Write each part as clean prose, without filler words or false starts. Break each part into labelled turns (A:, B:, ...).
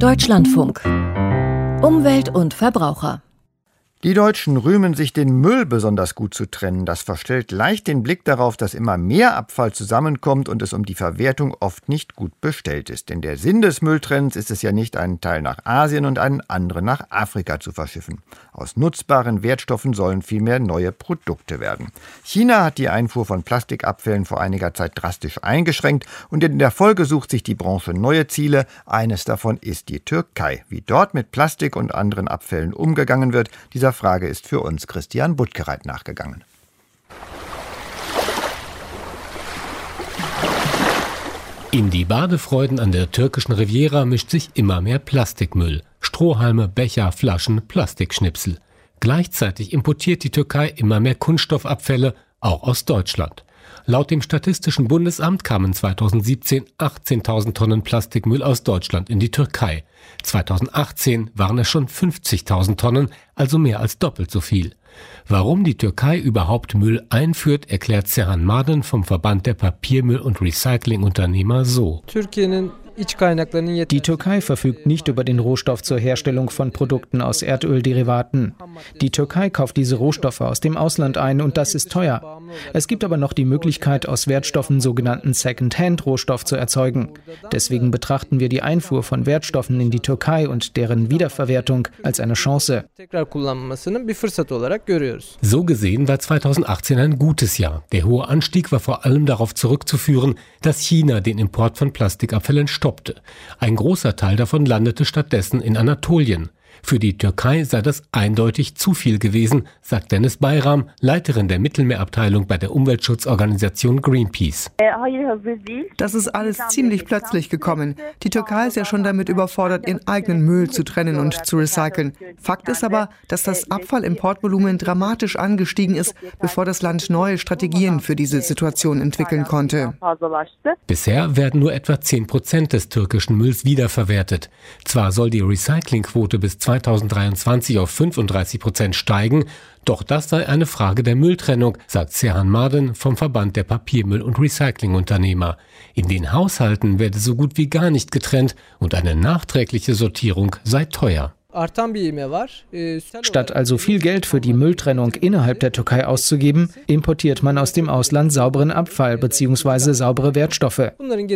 A: Deutschlandfunk. Umwelt und Verbraucher.
B: Die Deutschen rühmen sich, den Müll besonders gut zu trennen. Das verstellt leicht den Blick darauf, dass immer mehr Abfall zusammenkommt und es um die Verwertung oft nicht gut bestellt ist. Denn der Sinn des Mülltrennens ist es ja nicht, einen Teil nach Asien und einen anderen nach Afrika zu verschiffen. Aus nutzbaren Wertstoffen sollen vielmehr neue Produkte werden. China hat die Einfuhr von Plastikabfällen vor einiger Zeit drastisch eingeschränkt und in der Folge sucht sich die Branche neue Ziele. Eines davon ist die Türkei. Wie dort mit Plastik und anderen Abfällen umgegangen wird, dieser Frage ist für uns Christian Buttgereit nachgegangen.
C: In die Badefreuden an der türkischen Riviera mischt sich immer mehr Plastikmüll. Strohhalme, Becher, Flaschen, Plastikschnipsel. Gleichzeitig importiert die Türkei immer mehr Kunststoffabfälle, auch aus Deutschland. Laut dem Statistischen Bundesamt kamen 2017 18.000 Tonnen Plastikmüll aus Deutschland in die Türkei. 2018 waren es schon 50.000 Tonnen, also mehr als doppelt so viel. Warum die Türkei überhaupt Müll einführt, erklärt Serhan Maden vom Verband der Papiermüll- und Recyclingunternehmer so.
D: Die Türkei verfügt nicht über den Rohstoff zur Herstellung von Produkten aus Erdölderivaten. Die Türkei kauft diese Rohstoffe aus dem Ausland ein und das ist teuer. Es gibt aber noch die Möglichkeit, aus Wertstoffen sogenannten Second-Hand-Rohstoff zu erzeugen. Deswegen betrachten wir die Einfuhr von Wertstoffen in die Türkei und deren Wiederverwertung als eine Chance.
C: So gesehen war 2018 ein gutes Jahr. Der hohe Anstieg war vor allem darauf zurückzuführen, dass China den Import von Plastikabfällen stoppte. Ein großer Teil davon landete stattdessen in Anatolien. Für die Türkei sei das eindeutig zu viel gewesen, sagt Deniz Bayram, Leiterin der Mittelmeerabteilung bei der Umweltschutzorganisation Greenpeace.
E: Das ist alles ziemlich plötzlich gekommen. Die Türkei ist ja schon damit überfordert, ihren eigenen Müll zu trennen und zu recyceln. Fakt ist aber, dass das Abfallimportvolumen dramatisch angestiegen ist, bevor das Land neue Strategien für diese Situation entwickeln konnte.
C: Bisher werden nur etwa 10% des türkischen Mülls wiederverwertet. Zwar soll die Recyclingquote bis 2023 auf 35% steigen, doch das sei eine Frage der Mülltrennung, sagt Serhan Maden vom Verband der Papiermüll- und Recyclingunternehmer. In den Haushalten werde so gut wie gar nicht getrennt und eine nachträgliche Sortierung sei teuer.
D: Statt also viel Geld für die Mülltrennung innerhalb der Türkei auszugeben, importiert man aus dem Ausland sauberen Abfall bzw. saubere Wertstoffe.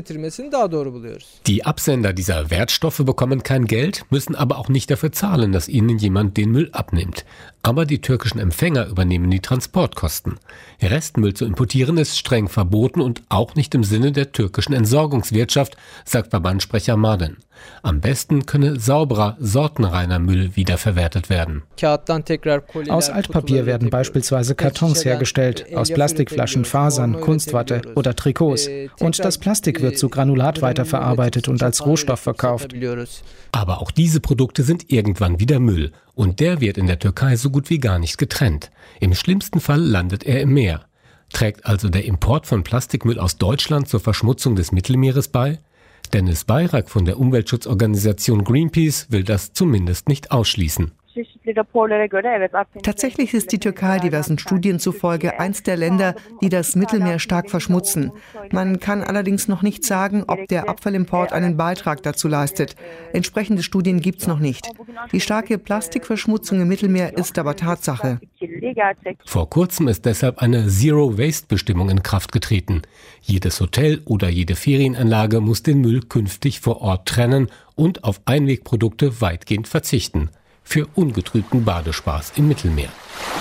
C: Die Absender dieser Wertstoffe bekommen kein Geld, müssen aber auch nicht dafür zahlen, dass ihnen jemand den Müll abnimmt. Aber die türkischen Empfänger übernehmen die Transportkosten. Restmüll zu importieren ist streng verboten und auch nicht im Sinne der türkischen Entsorgungswirtschaft, sagt Verbandssprecher Maden. Am besten könne sauberer, sortenreiner Müll wiederverwertet werden.
D: Aus Altpapier werden beispielsweise Kartons hergestellt, aus Plastikflaschen, Fasern, Kunstwatte oder Trikots. Und das Plastik wird zu Granulat weiterverarbeitet und als Rohstoff verkauft.
C: Aber auch diese Produkte sind irgendwann wieder Müll. Und der wird in der Türkei so gut wie gar nicht getrennt. Im schlimmsten Fall landet er im Meer. Trägt also der Import von Plastikmüll aus Deutschland zur Verschmutzung des Mittelmeeres bei? Deniz Bayrak von der Umweltschutzorganisation Greenpeace will das zumindest nicht ausschließen.
E: Tatsächlich ist die Türkei diversen Studien zufolge eins der Länder, die das Mittelmeer stark verschmutzen. Man kann allerdings noch nicht sagen, ob der Abfallimport einen Beitrag dazu leistet. Entsprechende Studien gibt es noch nicht. Die starke Plastikverschmutzung im Mittelmeer ist aber Tatsache.
C: Vor kurzem ist deshalb eine Zero-Waste-Bestimmung in Kraft getreten. Jedes Hotel oder jede Ferienanlage muss den Müll künftig vor Ort trennen und auf Einwegprodukte weitgehend verzichten. Für ungetrübten Badespaß im Mittelmeer.